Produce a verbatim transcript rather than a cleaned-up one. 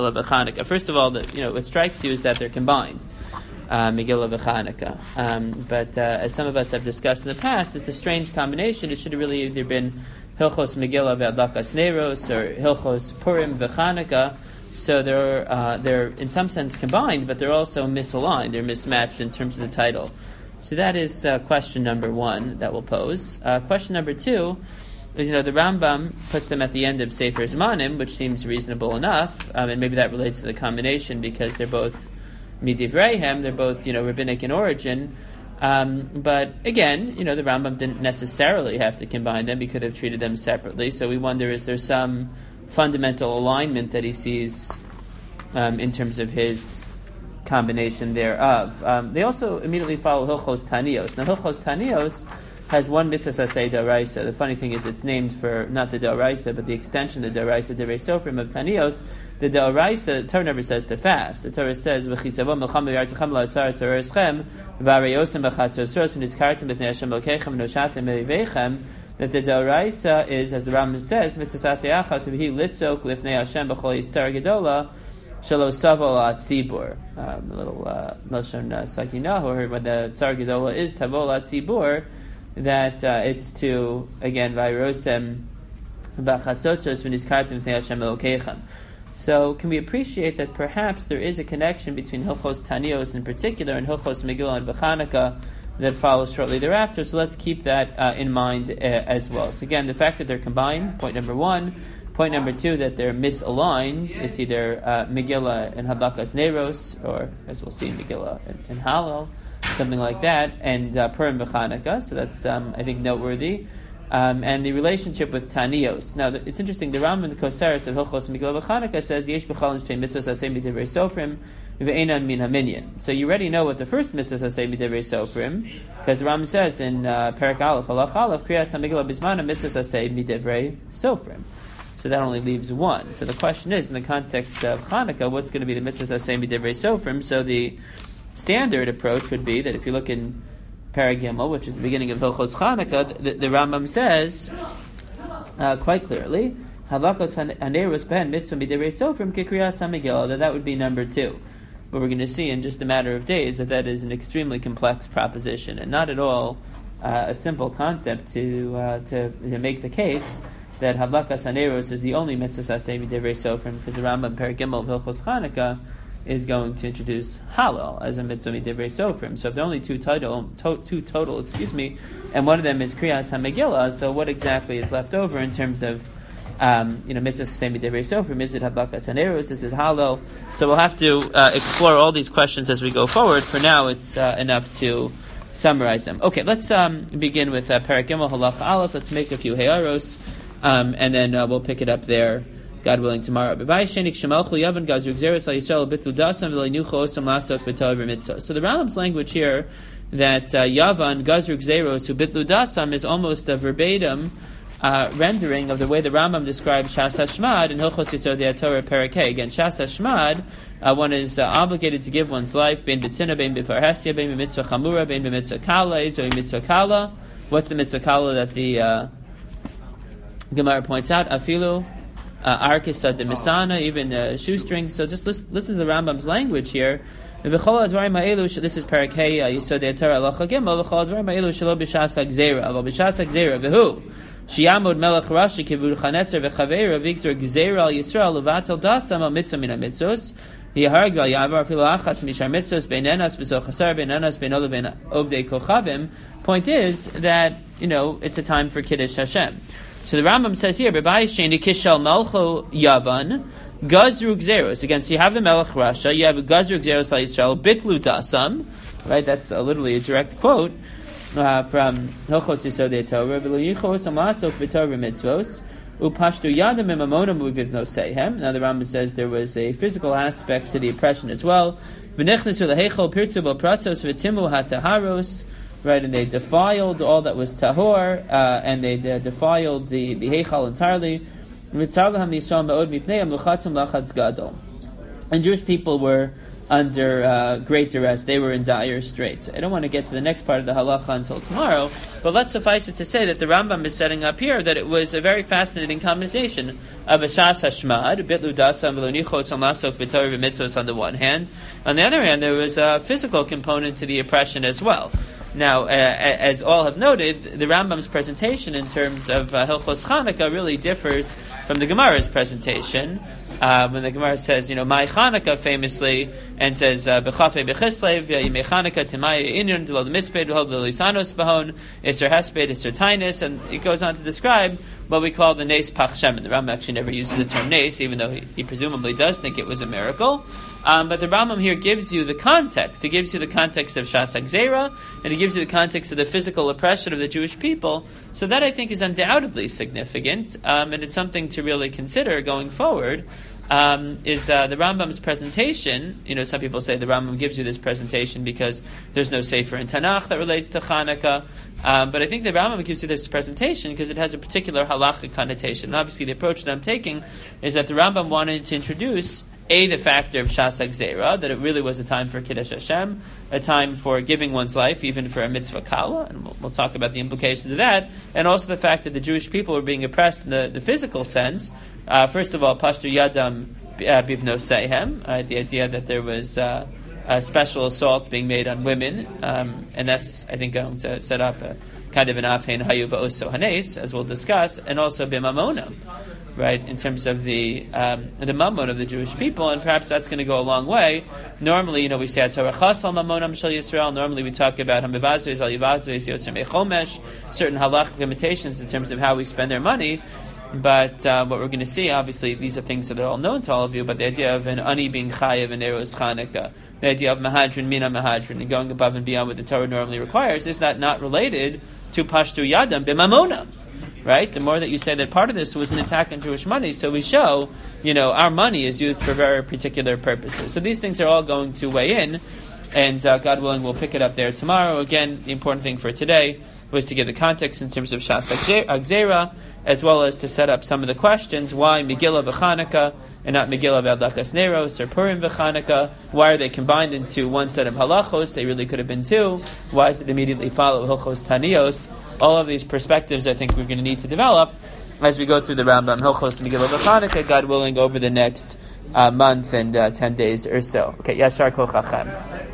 Megillah v'Chanukah. First of all, the, you know, what strikes you is that they're combined, uh, Megillah v'Chanukah. Um, but uh, as some of us have discussed in the past, it's a strange combination. It should have really either been Hilchos Megillah v'Adlakas Neiros or Hilchos Purim v'Chanukah. So they're uh, they're in some sense combined, but they're also misaligned. They're mismatched in terms of the title. So that is uh, question number one that we'll pose. Uh, question number two is, you know, the Rambam puts them at the end of Sefer Zmanim, which seems reasonable enough, um, and maybe that relates to the combination because they're both Midivreihem, they're both, you know, rabbinic in origin. Um, but again, you know, the Rambam didn't necessarily have to combine them. He could have treated them separately. So we wonder, is there some fundamental alignment that he sees um, in terms of his combination thereof? Um, they also immediately follow Hilchos Tanios. Now, Hilchos Tanios has one mitzvah saseh daraisa. The funny thing is, it's named for not the daraisa, but the extension of the daraisa, the Sofrim of Tanios. The daraisa, the Torah never says to fast. The Torah says, "V'chisavo melcham v'yartzechem la'atzar toreschem v'areyosem b'chatzosros v'nizkartem b'fnei Hashem lokechem v'noshatem v'yivechem." That the daraisa is, as the Rambam says, mitzvah saseh achas v'hi litzok lifnei Hashem b'chol yitzar gedola shelo savo la'atzibur. Um, a little uh, lashon uh, sakinahu, or when the tzar gedola is tavo la'atzibur, that uh, it's to, again, vayrosem b'chatzotros v'nizkartem b'fnei Hashem lokechem. So can we appreciate that perhaps there is a connection between Hilchos Tanios in particular and Hilchos Megillah and v'Chanukah that follows shortly thereafter? So let's keep that uh, in mind uh, as well. So again, the fact that they're combined, point number one. Point number two, that they're misaligned. It's either uh, Megillah and Hadlakas Neiros, or as we'll see, Megillah and, and Hallel, something like that, and uh, Purim v'Chanukah. So that's, um, I think, noteworthy. Um, and the relationship with Tanios. Now, the, it's interesting. The Rambam, the Koseres of Hilchos Megillah v'Chanukah says, "Yesh b'chalon shtei mitzvos aseh midivrei sofrim v'einan min haminyan." So you already know what the first mitzvos aseh midivrei sofrim, because the Rambam says in uh, Perek Aleph, Halach Aleph, Kriyas HaMegillah Bismana mitzvos aseh midivrei sofrim. So that only leaves one. So the question is, in the context of Chanukah, what's going to be the mitzvos aseh midivrei sofrim? So the standard approach would be that if you look in Perek Gimel, which is the beginning of Hilchos Chanukah, the, the Rambam says uh, quite clearly, Halakos hanerus ben mitzvah midivrei sofrim kikriyas hamegillah, that that would be number two. But we're going to see in just a matter of days that that is an extremely complex proposition and not at all uh, a simple concept to, uh, to to make the case that Hadlakas hanerus is the only mitzvah saseh midivrei sofrim, because the Rambam Perek Gimel of Hilchos Chanukah is going to introduce Hallel as a mitzvah midivrei sofrim. So if there are only two total, to, two total, excuse me, and one of them is Kriyas HaMegillah, so what exactly is left over in terms of, um, you know, mitzvah saseh midivrei sofrim? Is it Hadlakas hanerus? Is it Hallel? So we'll have to uh, explore all these questions as we go forward. For now, it's uh, enough to summarize them. Okay, let's um, begin with uh, Perek Gimel Halacha Aleph. Let's make a few heyaros, um, and then uh, we'll pick it up there, God willing, tomorrow. So the Rambam's language here, that uh, Yavan, Gazru Gzeros, who bitlu dasam, is almost a verbatim uh, rendering of the way the Rambam describes Shas HaShmad in Hilchos Yisodei Torah Perek Hey. Again, Shas HaShmad, uh, one is uh, obligated to give one's life, bein b'tzina, bein b'farhesia, bein b'mitzvah chamura, bein b'mitzvah kala, zoi mitzvah kala. What's the mitzvah kala that the uh, Gemara points out? Afilu Uh, Arkisa de Misana, even uh, shoestrings. So just listen, listen to the Rambam's language here. This is Perek Hey, Yisodei Torah Halacha Gimel. V'chol advarim ha'elu shelo b'shas ha'gzeira, aval b'shas ha'gzeira v'hu sheyamod melech rashi kivud chanetzer v'chaveira v'gzer gzeira al Yisrael levatel dasam al mitzvah min ha'mitzvos yiharag v'al yavar afilu achas mishar mitzvos beinenas b'zo chasar beinenas beinolu bein ovdei kochavim. Point is that, you know, it's a time for Kiddush Hashem. So the Rambam says here, B'bai Sheni Kishal Malcho Yavan, Gazru Gzeros. Again, so you have the Melech Rasha, you have a Gazru Gzeros al Yisrael, Bitlu Dasam, right? That's uh, literally a direct quote uh, from Hilchos Yisodei Torah, V'lo Yichos Amasok V'Torah Mitzvos, Upashtu Yadam Emamonam Uvivnosehem. Now the Rambam says there was a physical aspect to the oppression as well. V'nechnesu L'Heichol Pirtu B'Pratzos V'Timu HaTaharos. Right, and they defiled all that was tahor, uh, and they de- defiled the, the heichal entirely. And Jewish people were under uh, great duress. They were in dire straits. I don't want to get to the next part of the halacha until tomorrow, but let's suffice it to say that the Rambam is setting up here that it was a very fascinating combination of a shas hashmad, bitlu dasam v'lonichos amasok v'torah v'mitzvos on the one hand. On the other hand, there was a physical component to the oppression as well. Now, uh, as all have noted, the Rambam's presentation in terms of uh, Hilchos Chanukah really differs from the Gemara's presentation. Uh, when the Gemara says, you know, Mai Chanukah famously, and says, B'chafei b'chislev, Yimei Chanukah, Timai Inyon, Dilod Misped, Hod Lisanos Bahon, Isser Hesped, Isser Tainus, and it goes on to describe what we call the Nes Pach Shemen. The Rambam actually never uses the term Nes, even though he, he presumably does think it was a miracle. Um, but the Rambam here gives you the context. He gives you the context of Shas HaGzeira, and he gives you the context of the physical oppression of the Jewish people. So that, I think, is undoubtedly significant, um, and it's something to really consider going forward. Um, is uh, the Rambam's presentation. You know, some people say the Rambam gives you this presentation because there's no sefer in Tanakh that relates to Chanukah. Um, but I think the Rambam gives you this presentation because it has a particular halachic connotation. And obviously, the approach that I'm taking is that the Rambam wanted to introduce A, the factor of Shas HaGzeira, that it really was a time for Kiddush Hashem, a time for giving one's life, even for a mitzvah kala, and we'll, we'll talk about the implications of that, and also the fact that the Jewish people were being oppressed in the, the physical sense. Uh, first of all, Pashtu Yadam Bivno Sehem, uh, the idea that there was uh, a special assault being made on women, um, and that's, I think, going to set up a kind of an Afhein Hayu Ba'oso Hanes, as we'll discuss, and also Bimamonam, right, in terms of the um, the mammon of the Jewish people, and perhaps that's going to go a long way. Normally, you know, we say Torah Chasal Mammonam Shel Yisrael. Normally, we talk about Hamivazvez Al Yivazvez Yoser Mechomesh, certain halachic limitations in terms of how we spend their money. But uh, what we're going to see, obviously, these are things that are all known to all of you. But the idea of an ani being chayav and eros Chanukah, the idea of mahadrin mina mahadrin, and going above and beyond what the Torah normally requires, is that not related to pashtu yadam b'mamona? Right? The more that you say that part of this was an attack on Jewish money, so we show, you know, our money is used for very particular purposes. So these things are all going to weigh in, and uh, God willing, we'll pick it up there tomorrow. Again, the important thing for today was to give the context in terms of Shas HaGzeira, as well as to set up some of the questions. Why Megillah v'Chanukah and not Megillah v'Adakas Neros or Purim v'Chanukah? Why are they combined into one set of halachos? They really could have been two. Why does it immediately follow Hilchos Tanios? All of these perspectives, I think, we're going to need to develop as we go through the Rambam Hilchos Megillah v'Chanukah, God willing, over the next uh, month and uh, ten days or so. Okay, Yashar Kol Chachem.